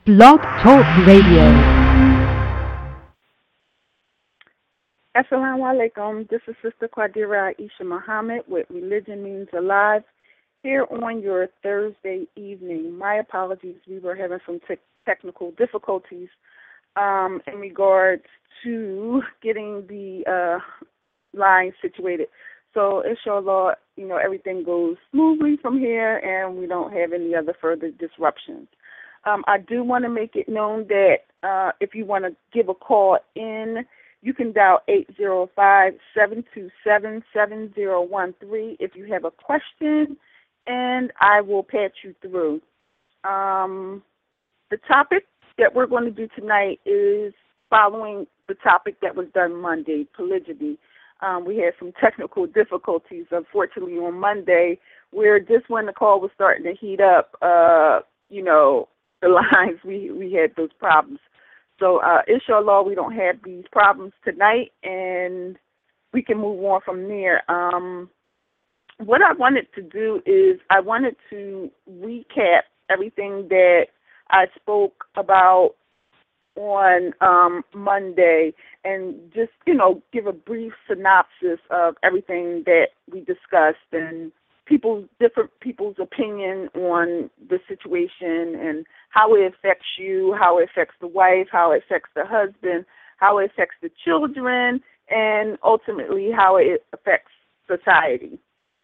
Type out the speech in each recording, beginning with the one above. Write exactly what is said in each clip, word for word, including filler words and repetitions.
Blog Talk Radio. Assalamu alaikum. This is Sister Qadira Aisha Muhammad with Religion Means Alive here on your Thursday evening. My apologies. We were having some te- technical difficulties um, in regards to getting the uh, line situated. So, inshallah, you know, everything goes smoothly from here and we don't have any other further disruptions. Um, I do want to make it known that uh, if you want to give a call in, you can dial eight zero five, seven two seven, seven zero one three if you have a question, and I will patch you through. Um, the topic that we're going to do tonight is following the topic that was done Monday, polygyny. Um, we had some technical difficulties, unfortunately, on Monday, where just when the call was starting to heat up, uh, you know, the lines, we, we had those problems. So, uh, inshallah, we don't have these problems tonight, and we can move on from there. Um, what I wanted to do is I wanted to recap everything that I spoke about on um, Monday and just, you know, give a brief synopsis of everything that we discussed and people's different people's opinion on the situation and how it affects you, how it affects the wife, how it affects the husband, how it affects the children, and ultimately how it affects society.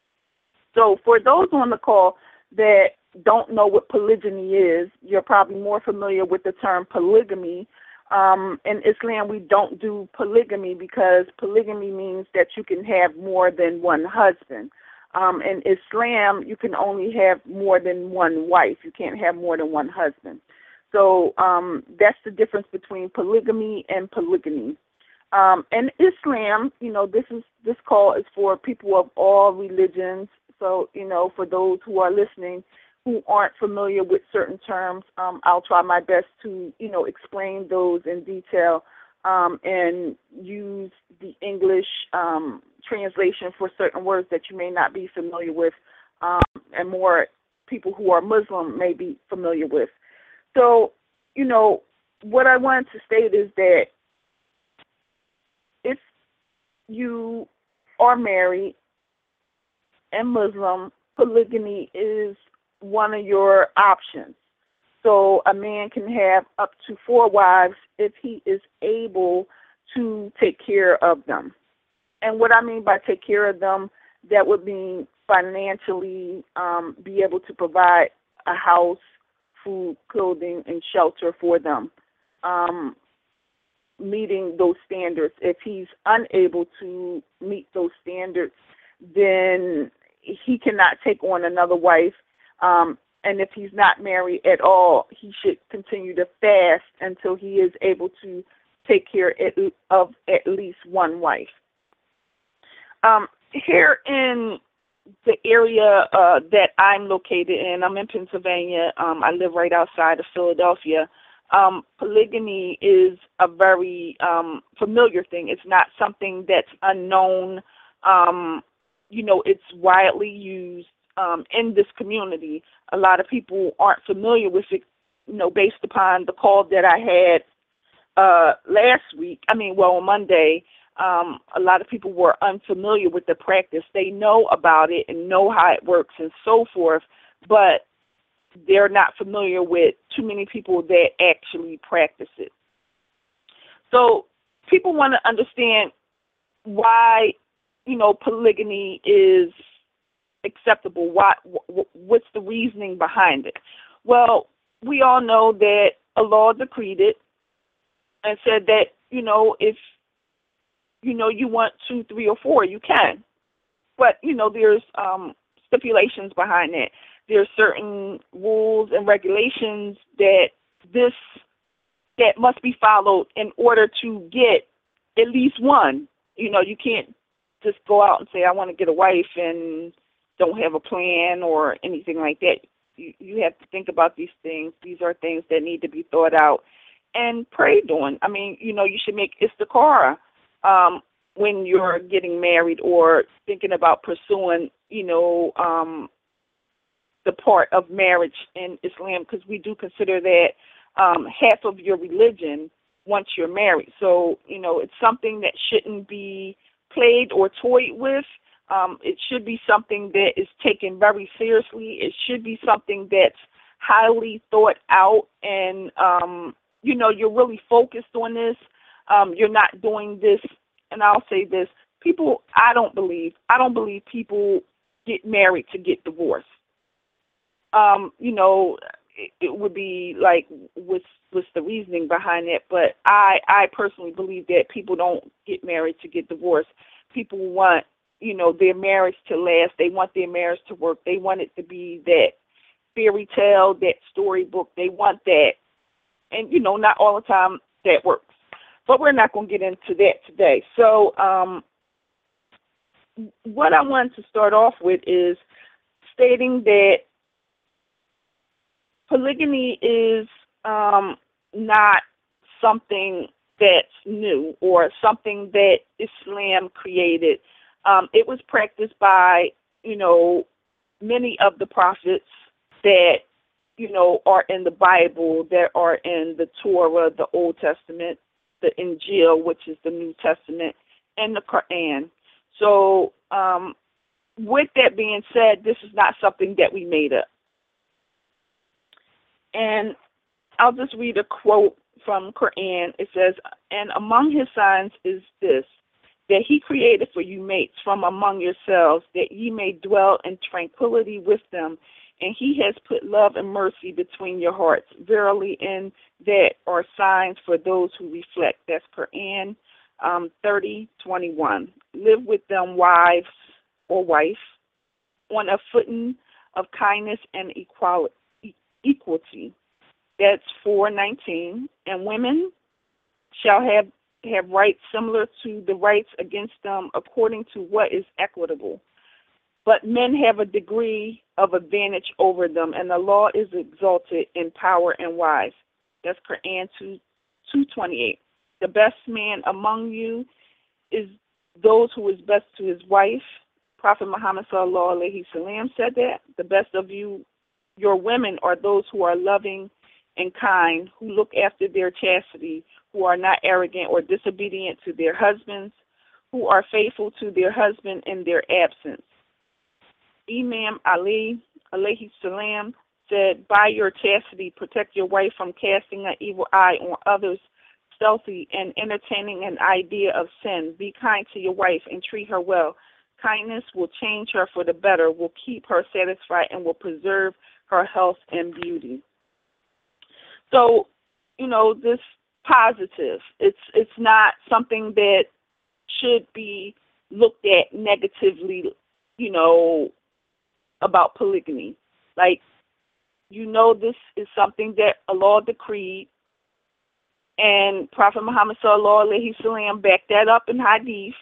So for those on the call that don't know what polygyny is, you're probably more familiar with the term polygamy. Um, in Islam, we don't do polygamy because polygamy means that you can have more than one husband. Um, in Islam, you can only have more than one wife. You can't have more than one husband. So um, that's the difference between polygamy and polygyny. Um, in Islam, you know, this is this call is for people of all religions. So, you know, for those who are listening who aren't familiar with certain terms, um, I'll try my best to, you know, explain those in detail um, and use the English um, translation for certain words that you may not be familiar with um, and more people who are Muslim may be familiar with. So, you know, what I wanted to state is that if you are married and Muslim, polygyny is one of your options. So a man can have up to four wives if he is able to take care of them. And what I mean by take care of them, that would mean financially um, be able to provide a house, food, clothing, and shelter for them, um, meeting those standards. If he's unable to meet those standards, then he cannot take on another wife. Um, and if he's not married at all, he should continue to fast until he is able to take care of at least one wife. Um, here in the area uh, that I'm located in, I'm in Pennsylvania. Um, I live right outside of Philadelphia. Um, polygamy is a very um, familiar thing. It's not something that's unknown. Um, you know, it's widely used um, in this community. A lot of people aren't familiar with it, you know, based upon the call that I had uh, last week. I mean, well, on Monday. Um, a lot of people were unfamiliar with the practice. They know about it and know how it works and so forth, but they're not familiar with too many people that actually practice it. So people want to understand why, you know, polygamy is acceptable. Why? What's the reasoning behind it? Well, we all know that Allah decreed it and said that, you know, if you know, you want two, three, or four, you can. But, you know, there's um, stipulations behind that. There's certain rules and regulations that this, that must be followed in order to get at least one. You know, you can't just go out and say, I want to get a wife and don't have a plan or anything like that. You, you have to think about these things. These are things that need to be thought out and prayed on. I mean, you know, you should make istikhara. Um, when you're getting married or thinking about pursuing, you know, um, the part of marriage in Islam, because we do consider that um, half of your religion once you're married. So, you know, it's something that shouldn't be played or toyed with. Um, it should be something that is taken very seriously. It should be something that's highly thought out, and, um, you know, you're really focused on this. Um, you're not doing this, and I'll say this, people, I don't believe, I don't believe people get married to get divorced. Um, you know, it, it would be like, what's, what's the reasoning behind it? But I, I personally believe that people don't get married to get divorced. People want, you know, their marriage to last. They want their marriage to work. They want it to be that fairy tale, that storybook. They want that. And, you know, not all the time that works. But we're not going to get into that today. So um, what I wanted to start off with is stating that polygamy is um, not something that's new or something that Islam created. Um, it was practiced by, you know, many of the prophets that, you know, are in the Bible, that are in the Torah, the Old Testament, the Injil, which is the New Testament, and the Quran. So um, with that being said, this is not something that we made up. And I'll just read a quote from Quran. It says, "And among his signs is this, that he created for you mates from among yourselves, that ye may dwell in tranquility with them. And he has put love and mercy between your hearts. Verily, in that are signs for those who reflect." That's Quran um, thirty twenty-one. "Live with them, wives or wife, on a footing of kindness and equality. equality. That's four nineteen. "And women shall have, have rights similar to the rights against them according to what is equitable. But men have a degree of advantage over them, and the law is exalted in power and wise." That's Quran two twenty-eight. "The best man among you is those who is best to his wife." Prophet Muhammad sallallahu alaihi wasallam said that. "The best of you, your women, are those who are loving and kind, who look after their chastity, who are not arrogant or disobedient to their husbands, who are faithful to their husband in their absence." Imam Ali alayhi salam said, "By your chastity, protect your wife from casting an evil eye on others, stealthy and entertaining an idea of sin. Be kind to your wife and treat her well. Kindness will change her for the better, will keep her satisfied, and will preserve her health and beauty." So, you know, this positive. It's it's not something that should be looked at negatively, you know, about polygamy. Like, you know, this is something that Allah decreed, and Prophet Muhammad sallallahu alaihi wasallam backed that up in hadith.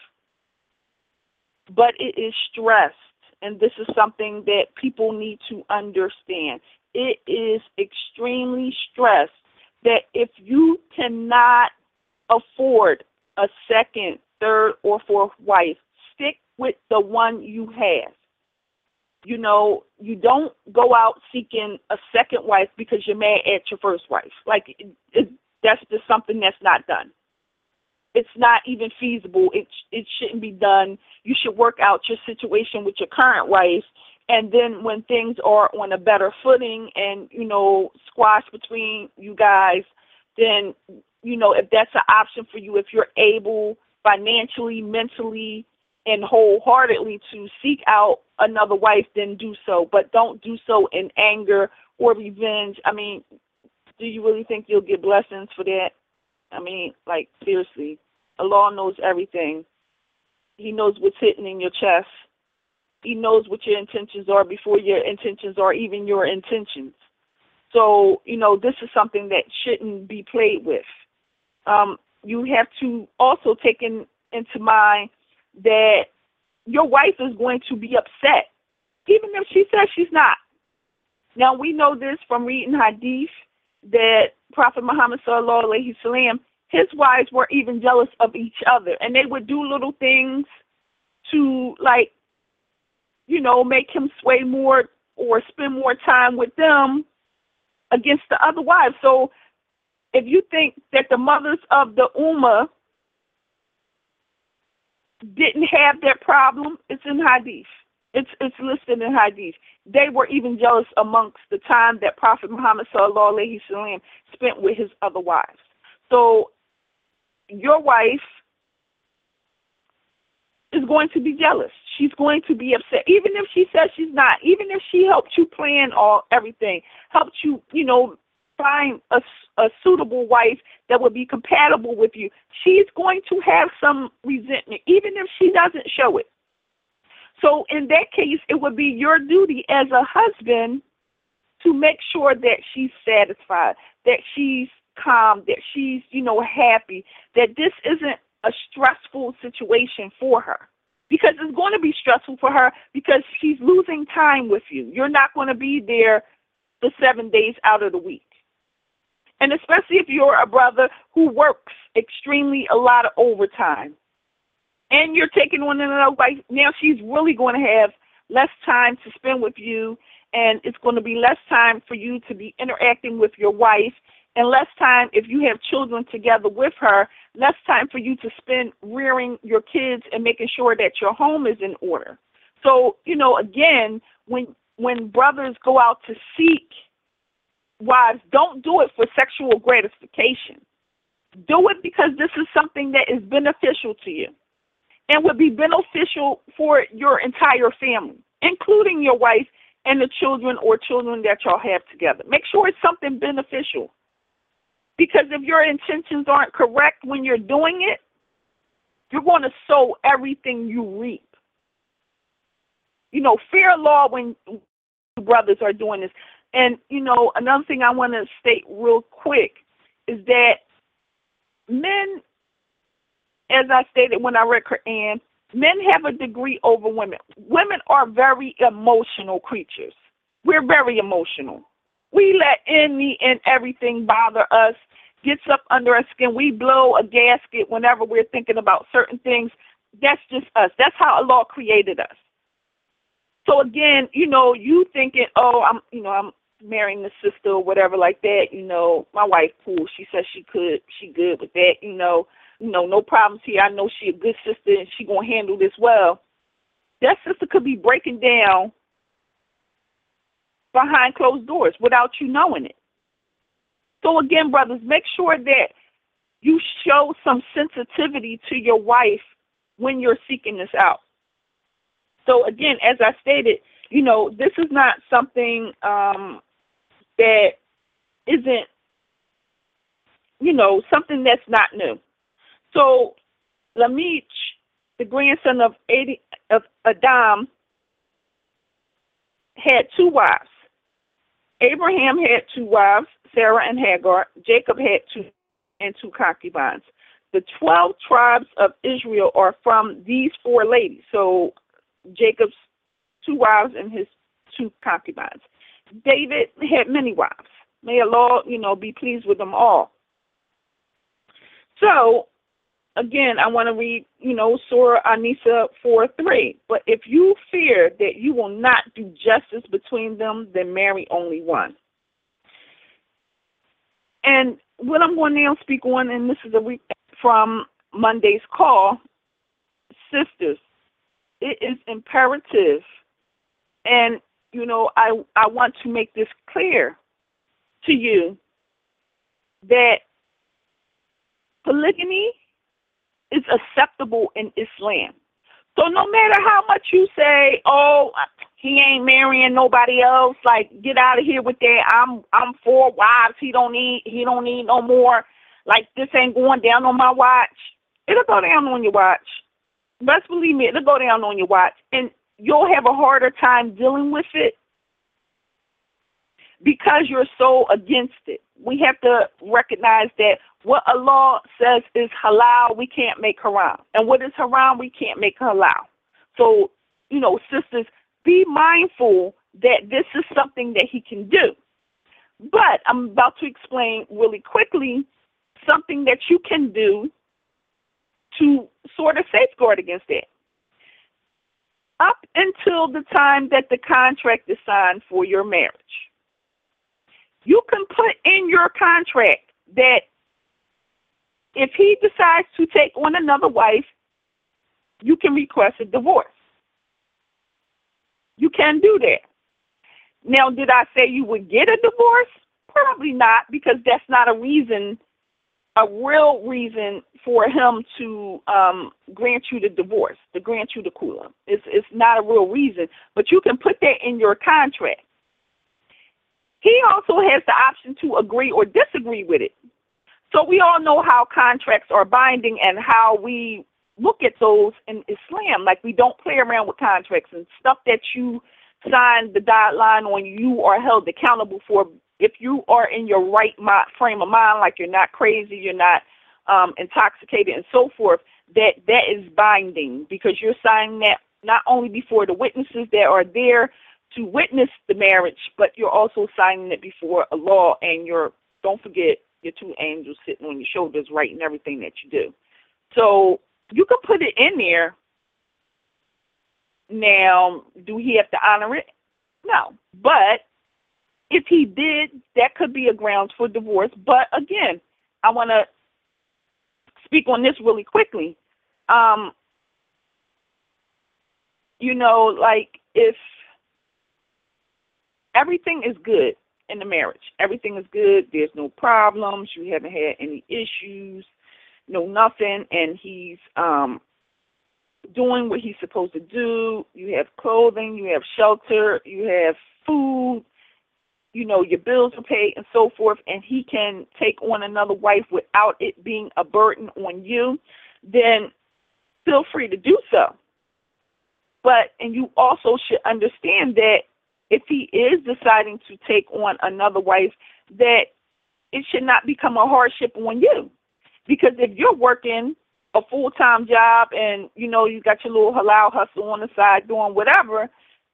But it is stressed, and this is something that people need to understand. It is extremely stressed that if you cannot afford a second, third, or fourth wife, stick with the one you have. You know, you don't go out seeking a second wife because you're mad at your first wife. Like, it, it, that's just something that's not done. It's not even feasible. It it shouldn't be done. You should work out your situation with your current wife, and then when things are on a better footing and, you know, squash between you guys, then, you know, if that's an option for you, if you're able financially, mentally, and wholeheartedly to seek out another wife, then do so. But don't do so in anger or revenge. I mean, do you really think you'll get blessings for that? I mean, like, seriously, Allah knows everything. He knows what's hidden in your chest. He knows what your intentions are before your intentions are even your intentions. So, you know, this is something that shouldn't be played with. Um, you have to also take in, into mind that your wife is going to be upset, even if she says she's not. Now, we know this from reading hadith that Prophet Muhammad sallallahu alaihi wasallam, his wives were even jealous of each other, and they would do little things to, like, you know, make him sway more or spend more time with them against the other wives. So if you think that the mothers of the Ummah didn't have that problem, it's in Hadith. It's it's listed in Hadith. They were even jealous amongst the time that Prophet Muhammad sallallahu alaihi wasallam spent with his other wives. So your wife is going to be jealous. She's going to be upset, even if she says she's not. Even if she helped you plan all everything, helped you, you know, find a, a suitable wife that would be compatible with you. She's going to have some resentment, even if she doesn't show it. So in that case, it would be your duty as a husband to make sure that she's satisfied, that she's calm, that she's, you know, happy, that this isn't a stressful situation for her. Because it's going to be stressful for her because she's losing time with you. You're not going to be there the seven days out of the week. And especially if you're a brother who works extremely a lot of overtime. And you're taking on another wife. Now she's really going to have less time to spend with you, and it's going to be less time for you to be interacting with your wife, and less time if you have children together with her, less time for you to spend rearing your kids and making sure that your home is in order. So, you know, again, when when brothers go out to seek wives, don't do it for sexual gratification. Do it because this is something that is beneficial to you and would be beneficial for your entire family, including your wife and the children or children that y'all have together. Make sure it's something beneficial. Because if your intentions aren't correct when you're doing it, you're going to sow everything you reap. You know, fear law when brothers are doing this. And, you know, another thing I want to state real quick is that men, as I stated when I read Quran, men have a degree over women. Women are very emotional creatures. We're very emotional. We let any and everything bother us, gets up under our skin. We blow a gasket whenever we're thinking about certain things. That's just us. That's how Allah created us. So again, you know, you thinking, oh, I'm, you know, I'm marrying the sister or whatever like that. You know, my wife, cool. She says she could, she good with that. You know, you know, no problems here. I know she a good sister and she gonna handle this well. That sister could be breaking down behind closed doors without you knowing it. So again, brothers, make sure that you show some sensitivity to your wife when you're seeking this out. So again, as I stated, you know, this is not something um, that isn't, you know, something that's not new. So Lamech, the grandson of, Adi, of Adam, had two wives. Abraham had two wives, Sarah and Hagar. Jacob had two and two concubines. The twelve tribes of Israel are from these four ladies. So Jacob's two wives and his two concubines. David had many wives. May Allah, you know, be pleased with them all. So, again, I want to read, you know, Surah An-Nisa four three. But if you fear that you will not do justice between them, then marry only one. And what I'm going to now speak on, and this is a week from Monday's call, sisters, it is imperative, and, you know, I, I want to make this clear to you that polygamy is acceptable in Islam. So no matter how much you say, oh, he ain't marrying nobody else, like, get out of here with that. I'm I'm four wives. He don't need he don't need no more. Like, this ain't going down on my watch. It'll go down on your watch. Best believe me, it'll go down on your watch, and you'll have a harder time dealing with it because you're so against it. We have to recognize that what Allah says is halal, we can't make haram. And what is haram, we can't make halal. So, you know, sisters, be mindful that this is something that he can do. But I'm about to explain really quickly something that you can do to sort of safeguard against that. Up until the time that the contract is signed for your marriage, you can put in your contract that if he decides to take on another wife, you can request a divorce. You can do that. Now, did I say you would get a divorce? Probably not, because that's not a reason, a real reason for him to um, grant you the divorce, to grant you the K U L A. It's, it's not a real reason, but you can put that in your contract. He also has the option to agree or disagree with it. So we all know how contracts are binding and how we look at those in Islam. Like, we don't play around with contracts, and stuff that you sign the dotted line on, you are held accountable for. If you are in your right frame of mind, like you're not crazy, you're not um, intoxicated and so forth, that that is binding, because you're signing that not only before the witnesses that are there to witness the marriage, but you're also signing it before Allah, and you're, don't forget, your two angels sitting on your shoulders writing everything that you do. So you can put it in there. Now, do he have to honor it? No. But if he did, that could be a grounds for divorce. But again, I want to speak on this really quickly. Um, you know, like, if everything is good in the marriage, everything is good, there's no problems, you haven't had any issues, no nothing, and he's um, doing what he's supposed to do, you have clothing, you have shelter, you have food, you know, your bills are paid and so forth, and he can take on another wife without it being a burden on you, then feel free to do so. But, and you also should understand that if he is deciding to take on another wife, that it should not become a hardship on you. Because if you're working a full-time job and, you know, you got your little halal hustle on the side doing whatever,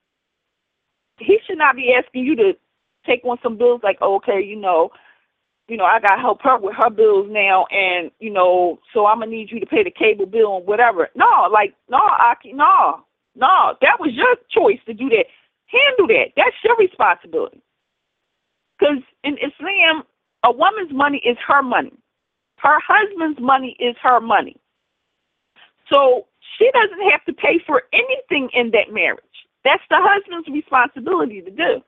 he should not be asking you to take on some bills like, oh, okay, you know, you know, I got to help her with her bills now, and, you know, so I'm going to need you to pay the cable bill and whatever. No, like, no, Aki, no, no, that was your choice to do that. Handle that. That's your responsibility. Because in Islam, a woman's money is her money. Her husband's money is her money. So she doesn't have to pay for anything in that marriage. That's the husband's responsibility to do.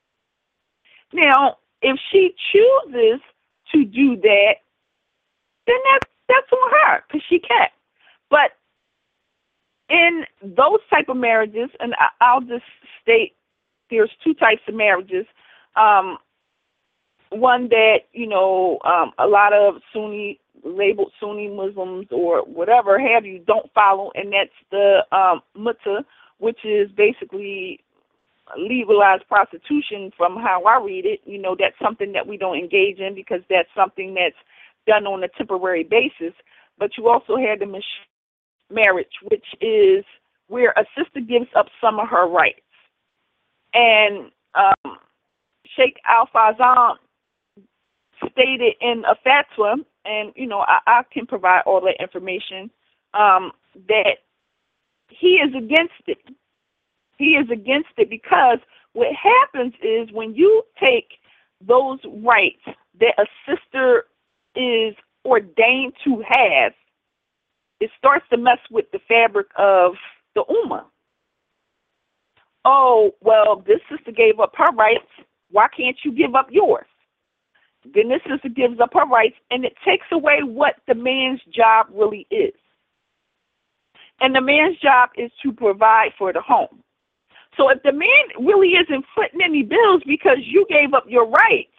Now, if she chooses to do that, then that's, that's on her, because she can. But in those type of marriages, and I'll just state there's two types of marriages. Um, one that, you know, um, a lot of Sunni, labeled Sunni Muslims or whatever have you, don't follow, and that's the um, mutta, which is basically legalized prostitution from how I read it. You know, that's something that we don't engage in because that's something that's done on a temporary basis. But you also have the mish- marriage, which is where a sister gives up some of her rights. And um, Sheikh Al-Fawzan stated in a fatwa, and, you know, I, I can provide all that information, um, that he is against it. He is against it because what happens is when you take those rights that a sister is ordained to have, it starts to mess with the fabric of the ummah. Oh, well, this sister gave up her rights. Why can't you give up yours? Then this sister gives up her rights, and it takes away what the man's job really is. And the man's job is to provide for the home. So if the man really isn't footing any bills because you gave up your rights,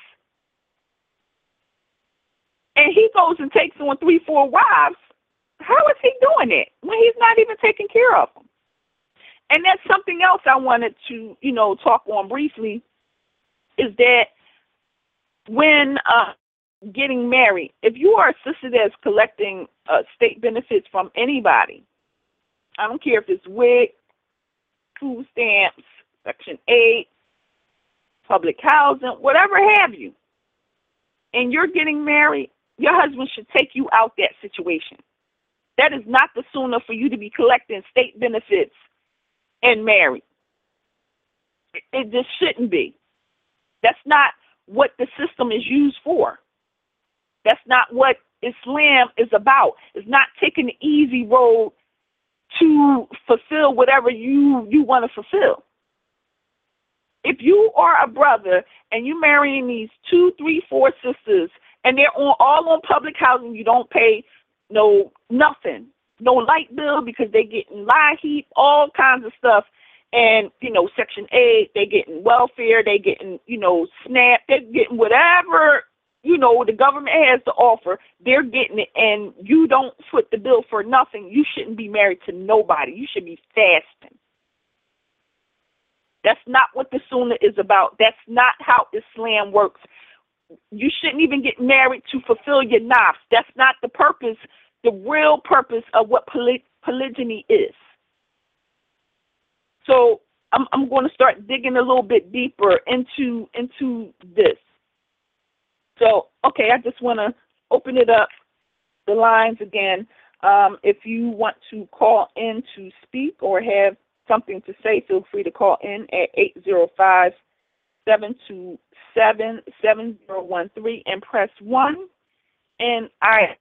and he goes and takes on three, four wives, how is he doing it when he's not even taking care of them? And that's something else I wanted to, you know, talk on briefly, is that when uh, getting married, if you are a sister that's collecting uh, state benefits from anybody, I don't care if it's W I C, food stamps, Section eight, public housing, whatever have you, and you're getting married, your husband should take you out that situation. That is not the sunnah for you to be collecting state benefits and married. It, it just shouldn't be. That's not what the system is used for. That's not what Islam is about. It's not taking the easy road to fulfill whatever you, you want to fulfill. If you are a brother and you're marrying these two, three, four sisters, and they're on, all on public housing, you don't pay no nothing, no light bill because they getting lie heap, all kinds of stuff. And, you know, Section eight, they getting welfare, they getting, you know, SNAP, they're getting whatever, you know, the government has to offer, they're getting it, and you don't foot the bill for nothing. You shouldn't be married to nobody. You should be fasting. That's not what the Sunnah is about. That's not how Islam works. You shouldn't even get married to fulfill your nafs. That's not the purpose, the real purpose of what poly- polygyny is. So I'm, I'm going to start digging a little bit deeper into into this. So, okay, I just want to open it up, the lines again. Um, if you want to call in to speak or have something to say, feel free to call in at eight zero five, seven two seven, seven zero one three and press one. And I,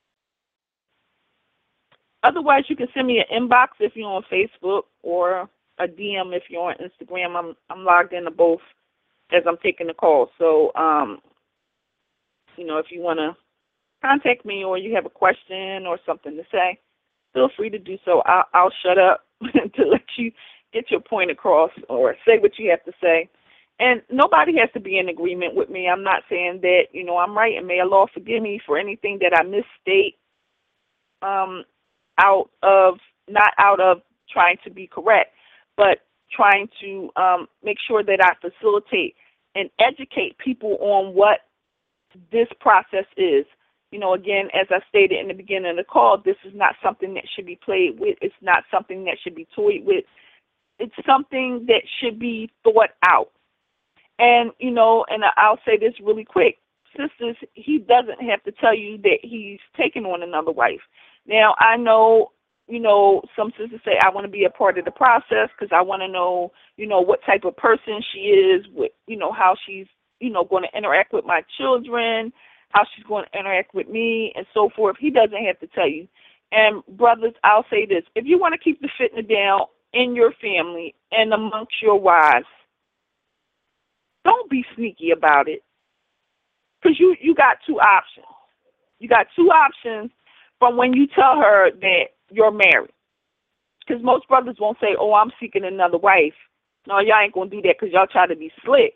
otherwise, you can send me an inbox if you're on Facebook, or a D M if you're on Instagram. I'm I'm logged into both as I'm taking the call. So, um, you know, if you want to contact me or you have a question or something to say, feel free to do so. I'll, I'll shut up to let you get your point across or say what you have to say. And nobody has to be in agreement with me. I'm not saying that, you know, I'm right, and may Allah forgive me for anything that I misstate um, out of, not out of trying to be correct, but trying to um, make sure that I facilitate and educate people on what this process is. You know, again, as I stated in the beginning of the call, this is not something that should be played with. It's not something that should be toyed with. It's something that should be thought out. And, you know, and I'll say this really quick. Sisters, he doesn't have to tell you that he's taking on another wife. Now, I know, you know, some sisters say, I want to be a part of the process because I want to know, you know, what type of person she is, with, you know, how she's, you know, going to interact with my children, how she's going to interact with me, and so forth. He doesn't have to tell you. And brothers, I'll say this. If you want to keep the fitna down in your family and amongst your wives, don't be sneaky about it, because you, you got two options. You got two options from when you tell her that you're married. Because most brothers won't say, oh, I'm seeking another wife. No, y'all ain't going to do that because y'all try to be slick.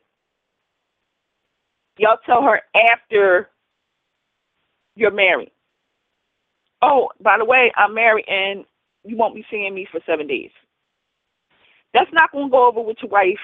Y'all tell her after you're married. Oh, by the way, I'm married and you won't be seeing me for seven days. That's not going to go over with your wife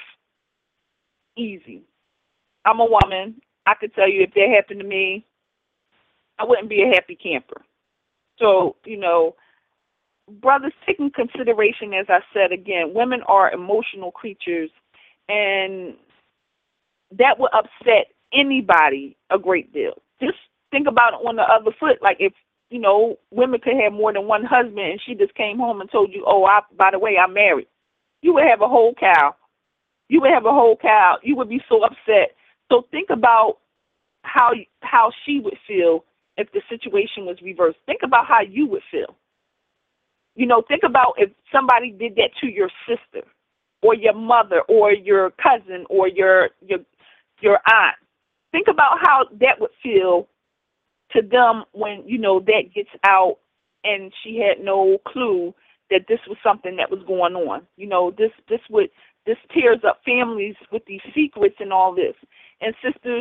easy. I'm a woman. I could tell you if that happened to me, I wouldn't be a happy camper. So, you know, brothers, take in consideration, as I said again, women are emotional creatures, and that will upset anybody a great deal. Just think about it on the other foot. Like if, you know, women could have more than one husband and she just came home and told you, oh, I, by the way, I'm married. You would have a whole cow. You would have a whole cow. You would be so upset. So think about how how she would feel if the situation was reversed. Think about how you would feel. You know, think about if somebody did that to your sister or your mother or your cousin or your your your aunt. Think about how that would feel to them when, you know, that gets out and she had no clue that this was something that was going on. You know, this this would this tears up families with these secrets and all this. And sisters,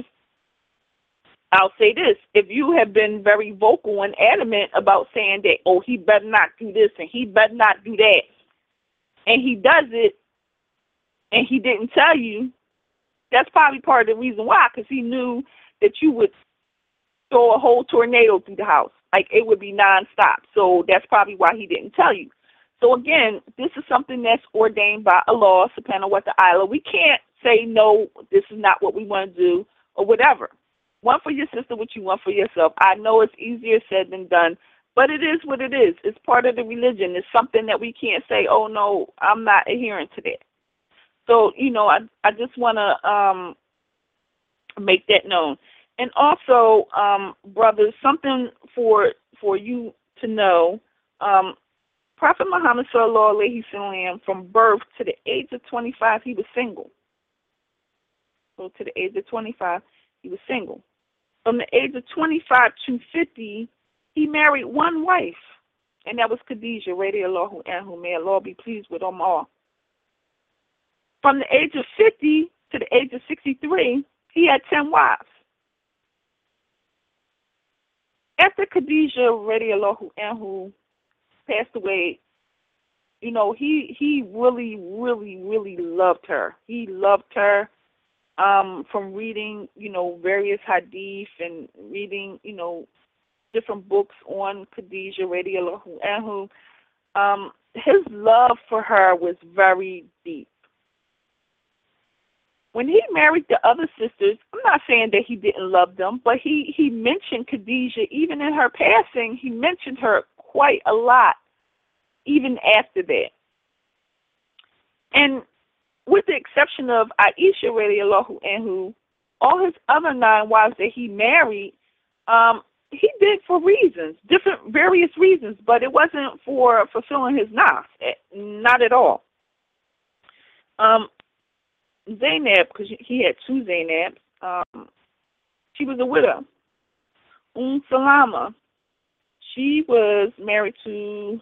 I'll say this, if you have been very vocal and adamant about saying that, oh, he better not do this and he better not do that, and he does it and he didn't tell you, that's probably part of the reason why, because he knew that you would throw a whole tornado through the house. Like, it would be nonstop. So that's probably why he didn't tell you. So, again, this is something that's ordained by Allah, subhanahu wa ta'ala. We can't say, no, this is not what we want to do, or whatever. One for your sister, what you want for yourself. I know it's easier said than done, but it is what it is. It's part of the religion. It's something that we can't say, oh, no, I'm not adhering to that. So, you know, I I just want to um, make that known. And also, um, brothers, something for for you to know. Um, Prophet Muhammad sallallahu alaihi wasallam, from birth to the age of twenty-five, he was single. So to the age of twenty-five, he was single. From the age of twenty-five to fifty, he married one wife, and that was Khadijah, radiallahu anhu. May Allah be pleased with them all. From the age of fifty to the age of sixty-three, he had ten wives. After Khadijah, radiallahu anhu, passed away, you know, he he really, really, really loved her. He loved her um, from reading, you know, various hadith and reading, you know, different books on Khadijah, radiallahu anhu. Um, his love for her was very deep. When he married the other sisters, I'm not saying that he didn't love them, but he, he mentioned Khadijah, even in her passing, he mentioned her quite a lot, even after that. And with the exception of Aisha, radiallahu anhu, all his other nine wives that he married, um, he did for reasons, different, various reasons, but it wasn't for fulfilling his nafs, not at all. Um, Zainab, because he had two Zainabs, um, she was a widow. Umm Salama, she was married to,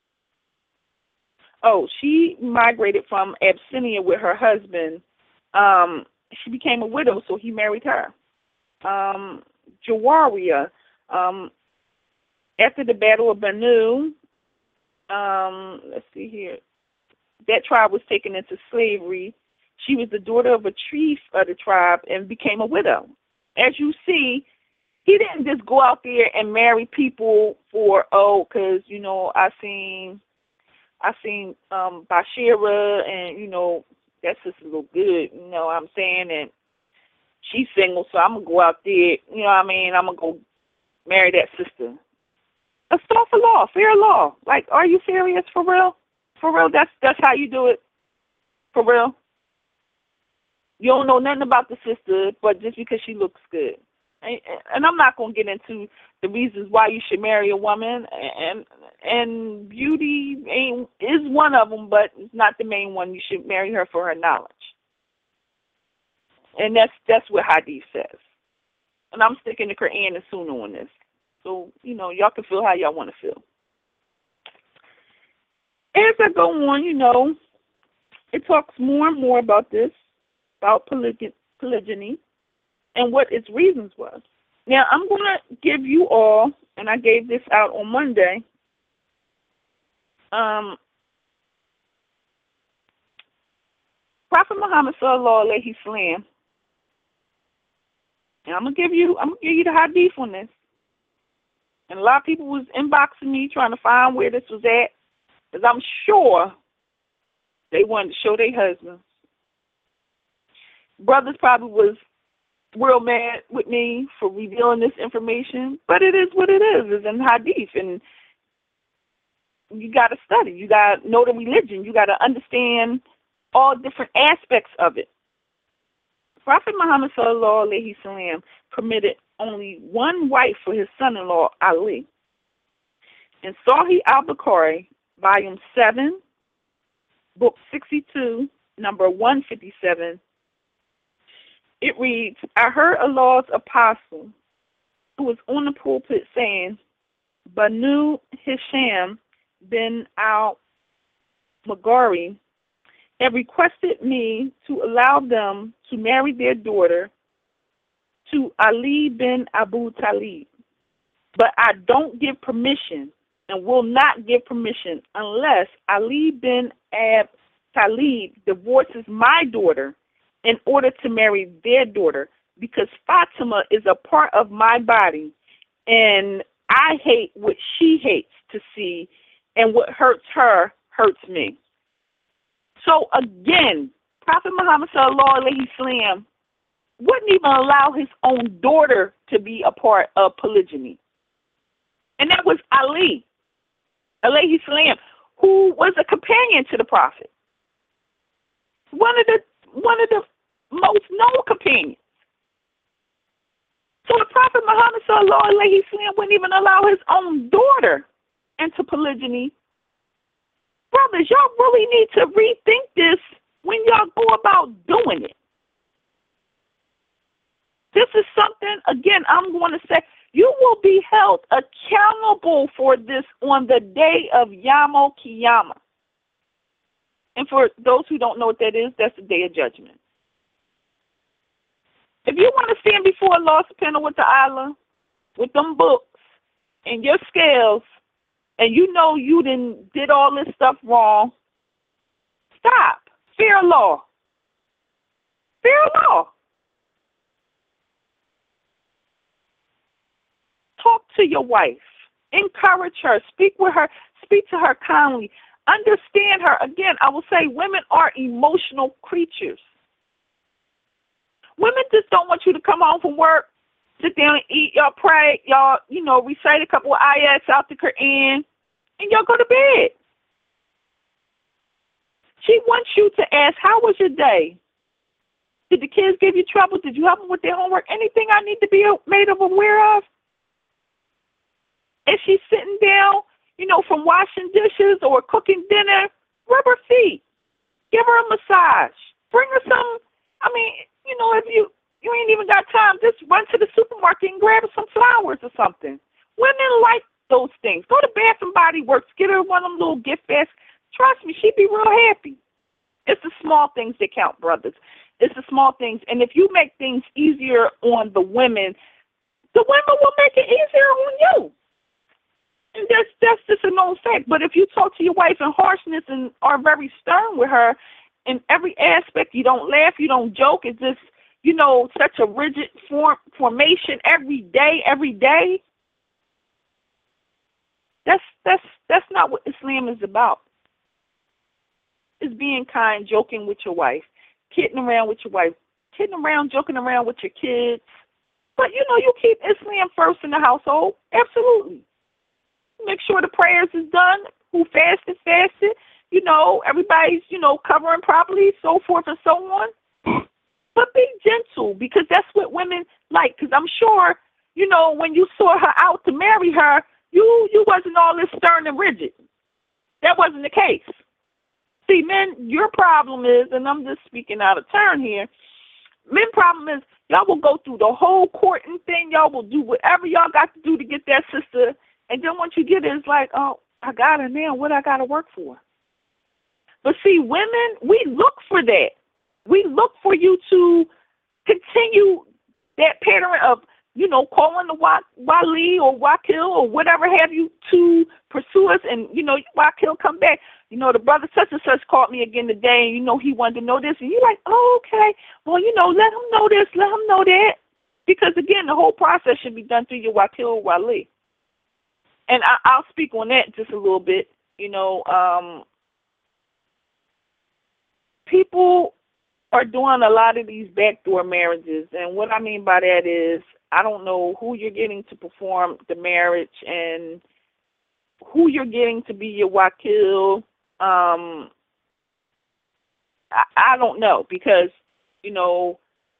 oh, she migrated from Abyssinia with her husband. Um, she became a widow, so he married her. Um, Jawariya, um, after the Battle of Banu, um, let's see here, that tribe was taken into slavery. She was the daughter of a chief of the tribe and became a widow. As you see, he didn't just go out there and marry people for, oh, because, you know, I seen, I seen um, Bashira and, you know, that's just a little good, you know what I'm saying, and she's single, so I'm going to go out there, you know what I mean, I'm going to go marry that sister. That's for law, fair law. Like, are you serious, for real? For real, that's that's how you do it? For real? You don't know nothing about the sister, but just because she looks good. And, and I'm not going to get into the reasons why you should marry a woman, and and beauty ain't, is one of them, but it's not the main one. You should marry her for her knowledge. And that's that's what Hadith says. And I'm sticking to Quran and Sunnah on this. So, you know, y'all can feel how y'all want to feel. As I go on, you know, it talks more and more about this, about polyg- polygyny and what its reasons was. Now, I'm going to give you all, and I gave this out on Monday, um, Prophet Muhammad sallallahu alaihi wasallam, and I'm going to give you, I'm going to give you the hadith on this. And a lot of people was inboxing me trying to find where this was at, because I'm sure they wanted to show their husbands. Brothers probably was real mad with me for revealing this information, but it is what it is. It's in hadith, and you got to study. You got to know the religion. You got to understand all different aspects of it. Prophet Muhammad sallallahu alaihi wasallam permitted only one wife for his son-in-law, Ali. In Sahih al-Bukhari, volume seven, book sixty-two, number one fifty-seven, it reads, I heard Allah's apostle, who was on the pulpit, saying, Banu Hisham bin al-Maghari have requested me to allow them to marry their daughter to Ali bin Abu Talib. But I don't give permission and will not give permission unless Ali bin Ab Talib divorces my daughter in order to marry their daughter, because Fatima is a part of my body, and I hate what she hates to see, and what hurts her hurts me. So again, Prophet Muhammad sallallahu alaihi wasallam wouldn't even allow his own daughter to be a part of polygyny. And that was Ali, alayhi salam, who was a companion to the Prophet. One of the one of the most known companions. So the Prophet Muhammad sallallahu alaihi wasallam wouldn't even allow his own daughter into polygyny. Brothers, y'all really need to rethink this when y'all go about doing it. This is something, again, I'm going to say, you will be held accountable for this on the day of Yawmul Qiyamah. And for those who don't know what that is, that's the day of judgment. If you want to stand before Allah's panel with the Allah, with them books and your scales, and you know you didn't did all this stuff wrong, stop. Fear Allah. Fear Allah. Talk to your wife. Encourage her. Speak with her. Speak to her kindly. Understand her. Again, I will say women are emotional creatures. Women just don't want you to come home from work, sit down and eat, y'all pray, y'all, you know, recite a couple of ayats out the Quran, and y'all go to bed. She wants you to ask, how was your day? Did the kids give you trouble? Did you help them with their homework? Anything I need to be made of aware of? Is she sitting down, you know, from washing dishes or cooking dinner? Rub her feet. Give her a massage. Bring her some, I mean, you know, if you, you ain't even got time, just run to the supermarket and grab her some flowers or something. Women like those things. Go to Bath and Body Works. Get her one of them little gift baskets. Trust me, she'd be real happy. It's the small things that count, brothers. It's the small things. And if you make things easier on the women, the women will make it easier on you. And that's, that's just a known fact. But if you talk to your wife in harshness and are very stern with her in every aspect, you don't laugh, you don't joke, it's just, you know, such a rigid form, formation every day, every day, that's, that's, that's not what Islam is about. It's being kind, joking with your wife, kidding around with your wife, kidding around, joking around with your kids. But, you know, you keep Islam first in the household. Absolutely. Make sure the prayers is done. Who fasted, fasted. You know, everybody's, you know, covering properly, so forth and so on. But be gentle, because that's what women like. Because I'm sure, you know, when you saw her out to marry her, you, you wasn't all this stern and rigid. That wasn't the case. See, men, your problem is, and I'm just speaking out of turn here, men problem is y'all will go through the whole courting thing. Y'all will do whatever y'all got to do to get that sister. And then once you get it, it's like, oh, I got her now. What I got to work for? But see, women, we look for that. We look for you to continue that pattern of, you know, calling the wali or wakil or whatever have you to pursue us. And, you know, wakil come back. You know, the brother such and such called me again today, and, you know, he wanted to know this. And you're like, oh, okay. Well, you know, let him know this, let him know that. Because, again, the whole process should be done through your wakil or wali. And I, I'll speak on that just a little bit. You know, um, people are doing a lot of these backdoor marriages. And what I mean by that is I don't know who you're getting to perform the marriage and who you're getting to be your wakil. Um, I, I don't know because, you know,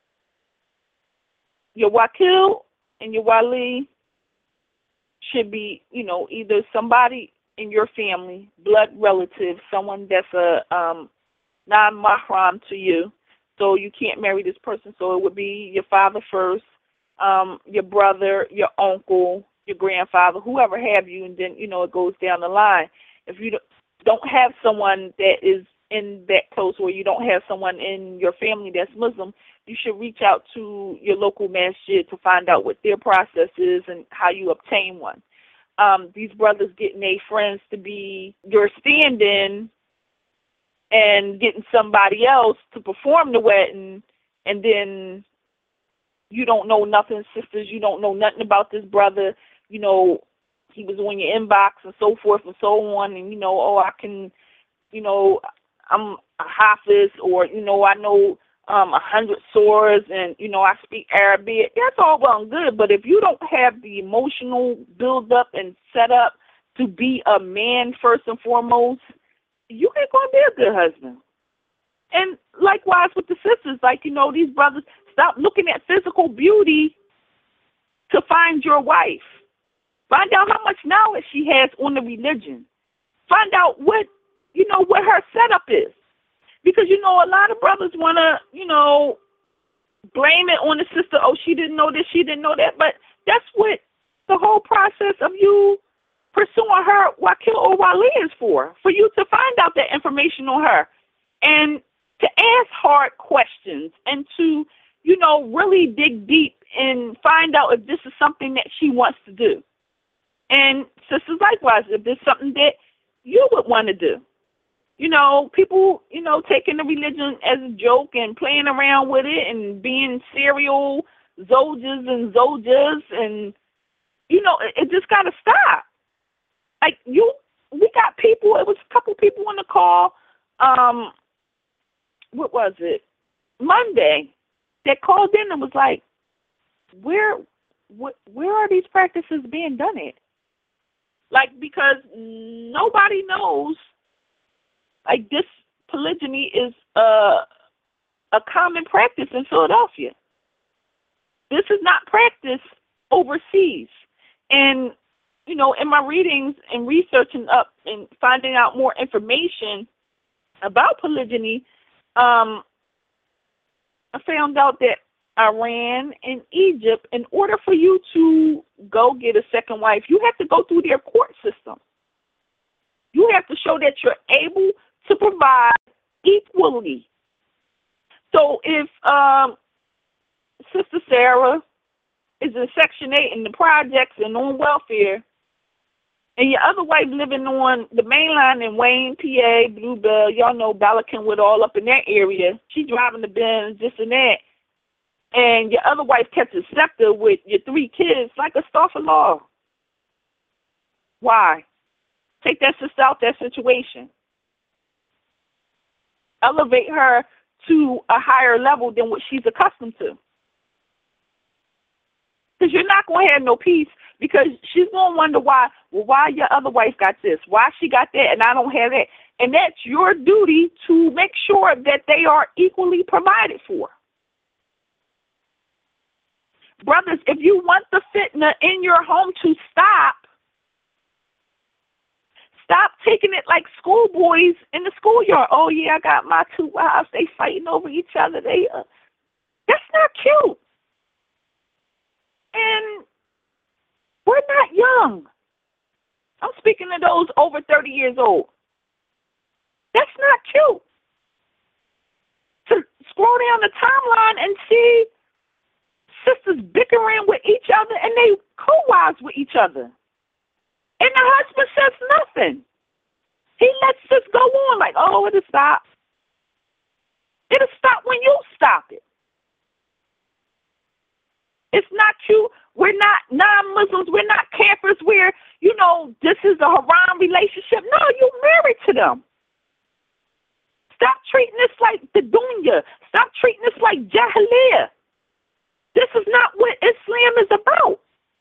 your wakil and your wali should be, you know, either somebody in your family, blood relative, someone that's a um, non-mahram to you, so you can't marry this person. So it would be your father first, um, your brother, your uncle, your grandfather, whoever have you, and then, you know, it goes down the line. If you don't have someone that is in that close, or you don't have someone in your family that's Muslim, you should reach out to your local masjid to find out what their process is and how you obtain one. Um, these brothers getting their friends to be your stand-in and getting somebody else to perform the wedding, and then you don't know nothing, sisters, you don't know nothing about this brother, you know, he was on your inbox and so forth and so on, and, you know, oh, I can, you know, I'm a hafiz, or, you know, I know um, a hundred surahs, and, you know, I speak Arabic. That's all well and good, but if you don't have the emotional build-up and set up to be a man first and foremost, you ain't going to be a good husband. And likewise with the sisters, like, you know, these brothers, stop looking at physical beauty to find your wife. Find out how much knowledge she has on the religion. Find out what, you know, what her setup is. Because, you know, a lot of brothers want to, you know, blame it on the sister. Oh, she didn't know this, she didn't know that. But that's what the whole process of you pursuing her Wakil or Wali is for, for you to find out that information on her and to ask hard questions and to, you know, really dig deep and find out if this is something that she wants to do. And sisters, likewise, if there's something that you would want to do. You know, people, you know, taking the religion as a joke and playing around with it and being serial Zojas and Zojas and, you know, it, it just got to stop. Like, you, we got people, it was a couple people on the call, um, what was it, Monday, that called in and was like, where, what, where are these practices being done at? Like, because nobody knows, like, this polygyny is uh, a common practice in Philadelphia. This is not practiced overseas. And, you know, in my readings and researching up and finding out more information about polygyny, um, I found out that Iran and Egypt, in order for you to go get a second wife, you have to go through their court system. You have to show that you're able to provide equally. So if um, Sister Sarah is in Section eight in the projects and on welfare, and your other wife living on the main line in Wayne, P A, Bluebell, y'all know Bala Cynwyd, all up in that area, she driving the Benz, this and that, and your other wife catches scepter with your three kids, like a star for law. Why? Take that sister out that situation. Elevate her to a higher level than what she's accustomed to. Because you're not going to have no peace, because she's going to wonder why, well, why your other wife got this, why she got that, and I don't have that. And that's your duty to make sure that they are equally provided for. Brothers, if you want the fitna in your home to stop, stop taking it like schoolboys in the schoolyard. Oh, yeah, I got my two wives. They fighting over each other. They, uh, that's not cute. And we're not young. I'm speaking to those over thirty years old. That's not cute. To scroll down the timeline and see sisters bickering with each other and they co-wives with each other. And the husband says nothing. He lets this go on like, oh, it'll stop. It'll stop when you stop it. It's not cute. We're not non-Muslims. We're not campers where, you know, this is a haram relationship. No, you're married to them. Stop treating this like the dunya. Stop treating this like jahiliyyah. This is not what Islam is about.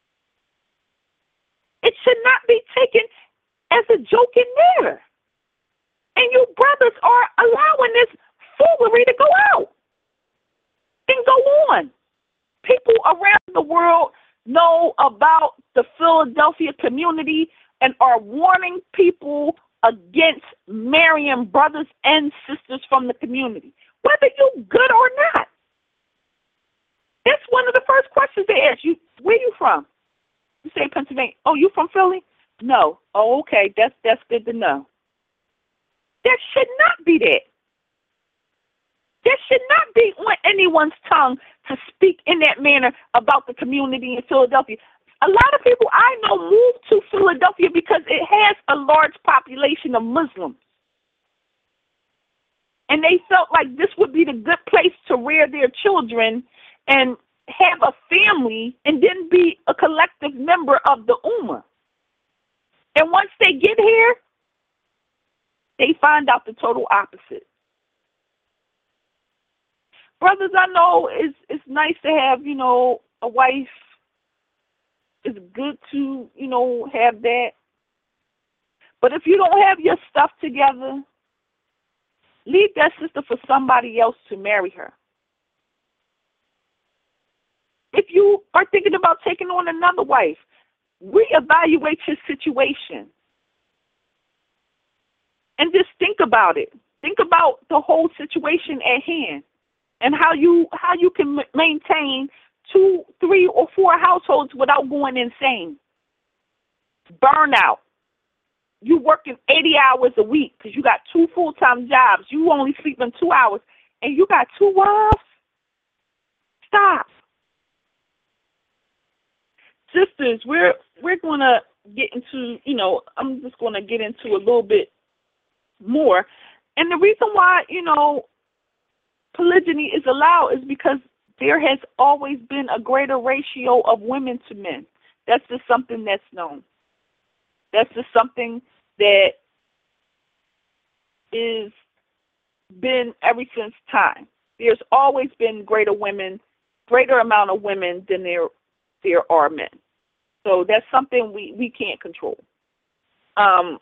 It should not be taken as a joke in there. And you brothers are allowing this foolery to go out and go on. People around the world know about the Philadelphia community and are warning people against marrying brothers and sisters from the community, whether you're good or not. That's one of the first questions they ask you. Where you from? You say Pennsylvania. Oh, you from Philly? No. Oh, okay. That's that's good to know. That should not be that. That should not be on anyone's tongue to speak in that manner about the community in Philadelphia. A lot of people I know moved to Philadelphia because it has a large population of Muslims. And they felt like this would be the good place to rear their children and have a family and then be a collective member of the Ummah. And once they get here, they find out the total opposite. Brothers, I know it's, it's nice to have, you know, a wife. It's good to, you know, have that. But if you don't have your stuff together, leave that sister for somebody else to marry her. If you are thinking about taking on another wife, reevaluate your situation and just think about it. Think about the whole situation at hand and how you how you can maintain two, three, or four households without going insane. Burnout. You working eighty hours a week because you got two full-time jobs. You only sleeping two hours, and you got two wives? Stop. Sisters, we're we're going to get into, you know, I'm just going to get into a little bit more. And the reason why, you know, polygyny is allowed is because there has always been a greater ratio of women to men. That's just something that's known. That's just something that is been ever since time. There's always been greater women, greater amount of women than there there are men. So that's something we, we can't control. Um,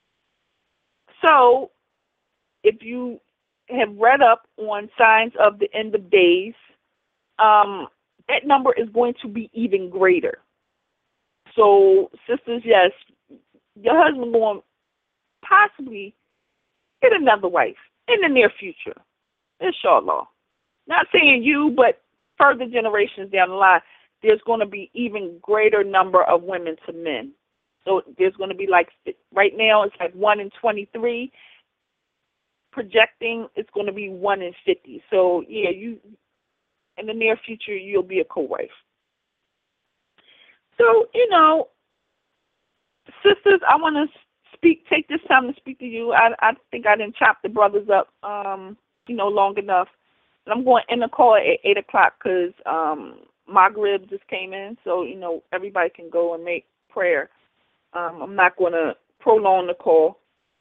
so if you have read up on signs of the end of days, um, that number is going to be even greater. So, sisters, yes, your husband going to possibly get another wife in the near future, inshallah. Not saying you, but further generations down the line, there's going to be even greater number of women to men. So there's going to be like, right now it's like one in twenty-three. Projecting it's going to be one in fifty. So, yeah, you in the near future, you'll be a co-wife. So, you know, sisters, I want to speak, take this time to speak to you. I, I think I didn't chop the brothers up, um, you know, long enough. And I'm going to end the call at eight o'clock because um, Maghrib just came in. So, you know, everybody can go and make prayer. Um, I'm not going to prolong the call.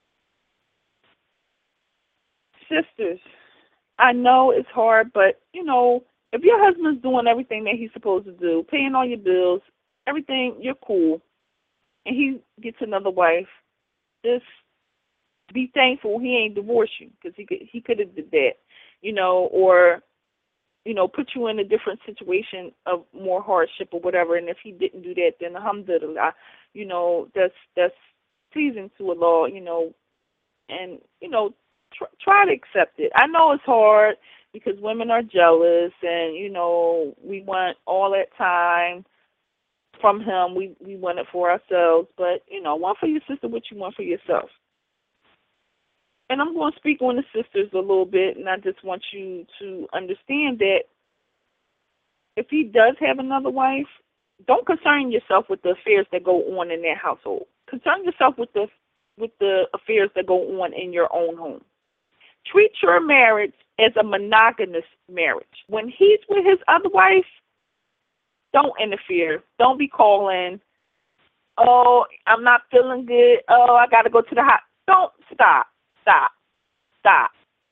Sisters, I know it's hard, but, you know, if your husband's doing everything that he's supposed to do, paying all your bills, everything, you're cool, and he gets another wife, just be thankful he ain't divorced you because he could, he could have did that, you know, or, you know, put you in a different situation of more hardship or whatever, and if he didn't do that, then alhamdulillah, you know, that's, that's pleasing to Allah, you know, and, you know, try, try to accept it. I know it's hard because women are jealous and, you know, we want all that time from him. We, we want it for ourselves. But, you know, one for your sister, what you want for yourself. And I'm going to speak on the sisters a little bit, and I just want you to understand that if he does have another wife, don't concern yourself with the affairs that go on in that household. Concern yourself with the with the affairs that go on in your own home. Treat your marriage as a monogamous marriage. When he's with his other wife, don't interfere. Don't be calling, oh, I'm not feeling good. Oh, I got to go to the hospital. Don't stop. Stop. Stop.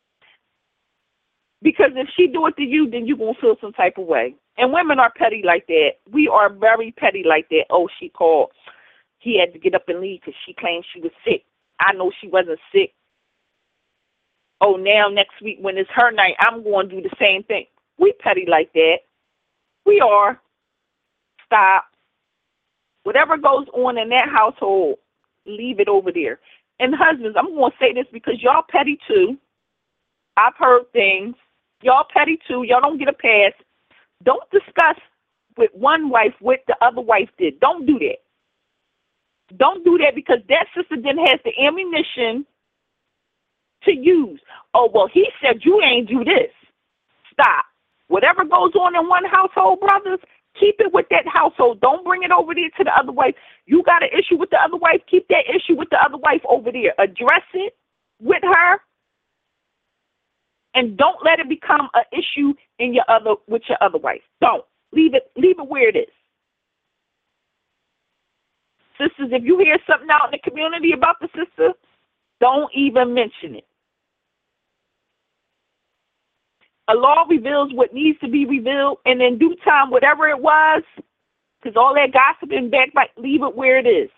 Because if she do it to you, then you're going to feel some type of way. And women are petty like that. We are very petty like that. Oh, she called. He had to get up and leave because she claimed she was sick. I know she wasn't sick. Oh, now next week when it's her night, I'm going to do the same thing. We petty like that. We are. Stop. Whatever goes on in that household, leave it over there. And husbands, I'm going to say this because y'all petty too. I've heard things. Y'all petty too. Y'all don't get a pass. Don't discuss with one wife what the other wife did. Don't do that. Don't do that because that sister then has the ammunition to use. Oh, well, he said you ain't do this. Stop. Whatever goes on in one household, brothers, keep it with that household. Don't bring it over there to the other wife. You got an issue with the other wife, keep that issue with the other wife over there. Address it with her, and don't let it become an issue in your other with your other wife. Don't. Leave it, leave it where it is. Sisters, if you hear something out in the community about the sister, don't even mention it. Allah reveals what needs to be revealed, and in due time, whatever it was, because all that gossip and backbite, leave it where it is.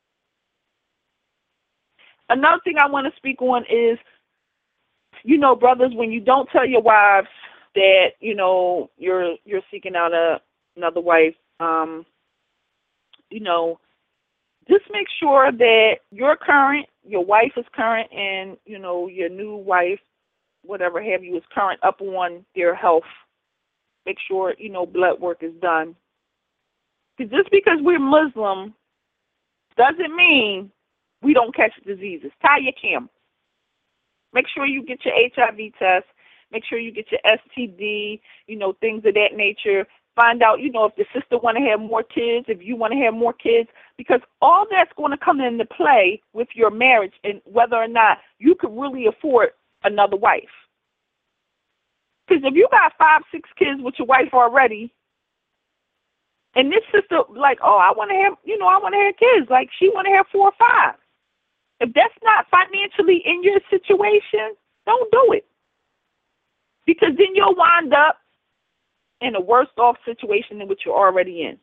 Another thing I want to speak on is, you know, brothers, when you don't tell your wives that, you know, you're you're seeking out a, another wife, um, you know, just make sure that you're current, your wife is current, and, you know, your new wife, whatever have you, is current up on their health. Make sure, you know, blood work is done. Because just because we're Muslim doesn't mean we don't catch diseases. Tie your camel. Make sure you get your H I V test. Make sure you get your S T D, you know, things of that nature. Find out, you know, if the sister want to have more kids, if you want to have more kids, because all that's going to come into play with your marriage and whether or not you could really afford another wife. Because if you got five, six kids with your wife already, and this sister, like, oh, I want to have, you know, I want to have kids. Like, she want to have four or five. If that's not financially in your situation, don't do it. Because then you'll wind up in a worse off situation than what you're already in.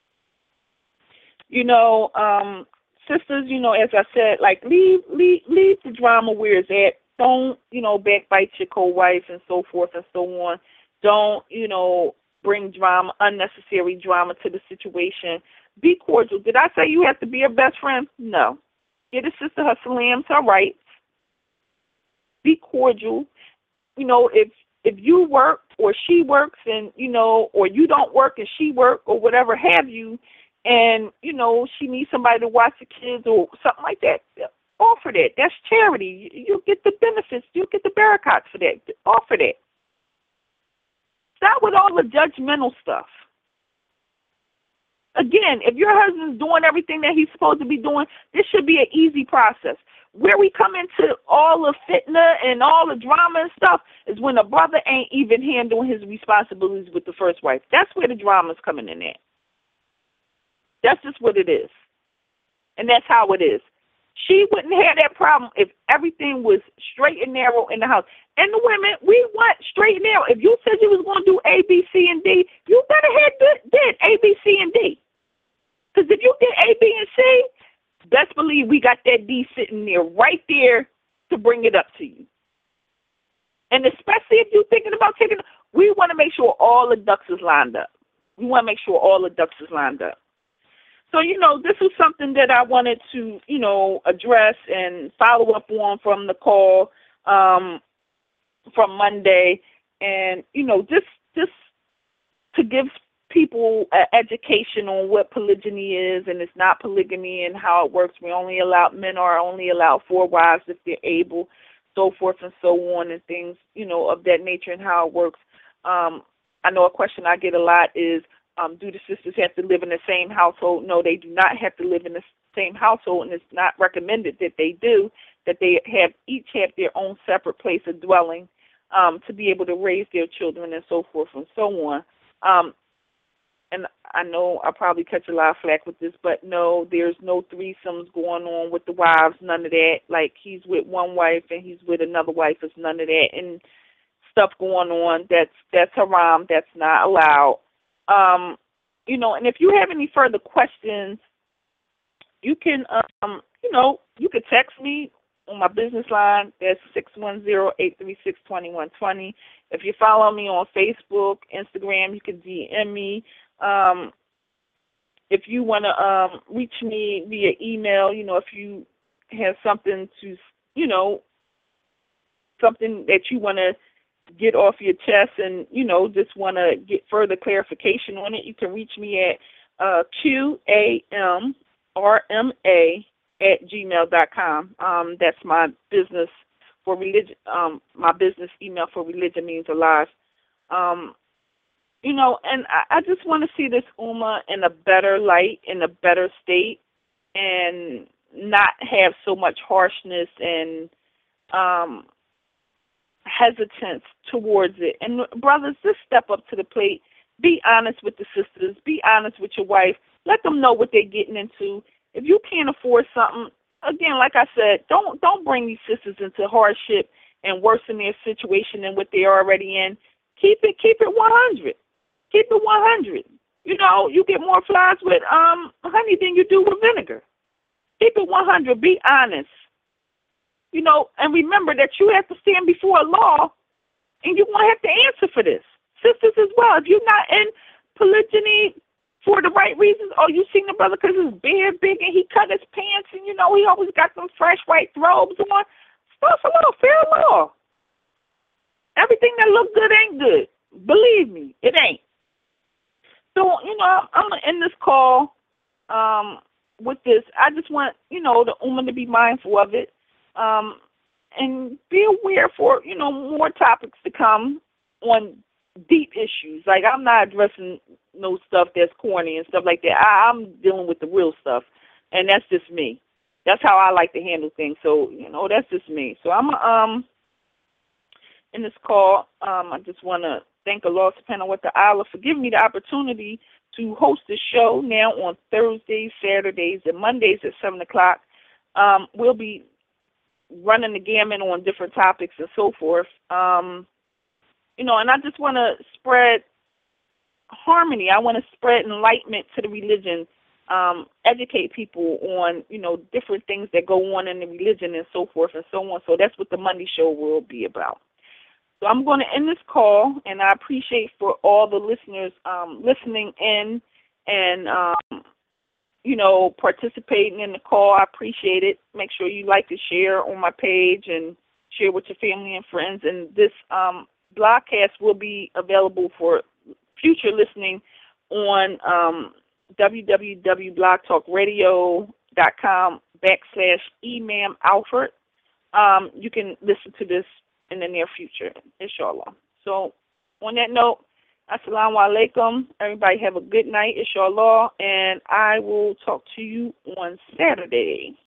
You know, um, sisters, you know, as I said, like, leave, leave, leave the drama where it's at. Don't, you know, backbite your co-wife and so forth and so on. Don't, you know, bring drama, unnecessary drama to the situation. Be cordial. Did I say you have to be her best friend? No. Get a sister her salams, her rights. Be cordial. You know, if if you work or she works and, you know, or you don't work and she work or whatever have you, and, you know, she needs somebody to watch the kids or something like that, offer that. That's charity. You'll get the benefits. You'll get the barakats for that. Offer that. Stop with all the judgmental stuff. Again, if your husband's doing everything that he's supposed to be doing, this should be an easy process. Where we come into all the fitna and all the drama and stuff is when the brother ain't even handling his responsibilities with the first wife. That's where the drama's coming in at. That's just what it is. And that's how it is. She wouldn't have that problem if everything was straight and narrow in the house. And the women, we want straight and narrow. If you said you was going to do A, B, C, and D, you better have did A, B, C, and D. Because if you did A, B, and C, best believe we got that D sitting there right there to bring it up to you. And especially if you're thinking about taking, we want to make sure all the ducks is lined up. We want to make sure all the ducks is lined up. So, you know, this is something that I wanted to, you know, address and follow up on from the call um, from Monday. And, you know, just just to give people an education on what polygyny is, and it's not polygamy and how it works. We only allow, men are only allowed four wives if they're able, so forth and so on, and things, you know, of that nature and how it works. Um, I know a question I get a lot is, Um, do the sisters have to live in the same household? No, they do not have to live in the same household, and it's not recommended that they do, that they have each have their own separate place of dwelling um, to be able to raise their children and so forth and so on. Um, and I know I probably catch a lot of flack with this, but no, there's no threesomes going on with the wives, none of that. Like, he's with one wife and he's with another wife. It's none of that. And stuff going on, that's, that's haram, that's not allowed. Um, you know, and if you have any further questions, you can, um, you know, you could text me on my business line. That's six one zero, eight three six, two one two zero. If you follow me on Facebook, Instagram, you can D M me. Um, if you want to um, reach me via email, you know, if you have something to, you know, something that you want to get off your chest and, you know, just want to get further clarification on it, you can reach me at uh, Q A M R M A at gmail dot com. Um, that's my business for religion, um, my business email for Religion Means Alive. Um, you know, and I, I just want to see this Ummah in a better light, in a better state, and not have so much harshness and um, hesitance towards it. And brothers, just step up to the plate. Be honest with the sisters. Be honest with your wife. Let them know what they're getting into. If you can't afford something, again, like I said, don't don't bring these sisters into hardship and worsen their situation than what they're already in. Keep it keep it one hundred. Keep it one hundred. You know, you get more flies with um honey than you do with vinegar. Keep it one hundred. Be honest. You know, and remember that you have to stand before a law, and you're going to have to answer for this. Sisters as well. If you're not in polygyny for the right reasons? Oh, you seen the brother because his beard big and he cut his pants and, you know, he always got them fresh white robes on? Stuff a little fair law. Everything that look good ain't good. Believe me, it ain't. So, you know, I'm, I'm going to end this call um, with this. I just want, you know, the Ummah to be mindful of it um, and be aware for, you know, more topics to come on deep issues. Like, I'm not addressing no stuff that's corny and stuff like that. I, I'm dealing with the real stuff, and that's just me. That's how I like to handle things. So, you know, that's just me. So I'm um in this call, um, I just want to thank Allah subhanahu wa ta'ala for giving me the opportunity to host the show now on Thursdays, Saturdays, and Mondays at seven o'clock. Um, we'll be running the gamut on different topics and so forth. Um, you know, and I just want to spread harmony. I want to spread enlightenment to the religion, um, educate people on, you know, different things that go on in the religion and so forth and so on. So that's what the Monday show will be about. So I'm going to end this call, and I appreciate for all the listeners um, listening in and, um, you know, participating in the call. I appreciate it. Make sure you like to share on my page and share with your family and friends. And this um, broadcast will be available for future listening on um, www.blogtalkradio.com backslash Imam Alfred. Um, you can listen to this in the near future, inshallah. So on that note, assalamu alaikum. Everybody have a good night, inshallah, and I will talk to you on Saturday.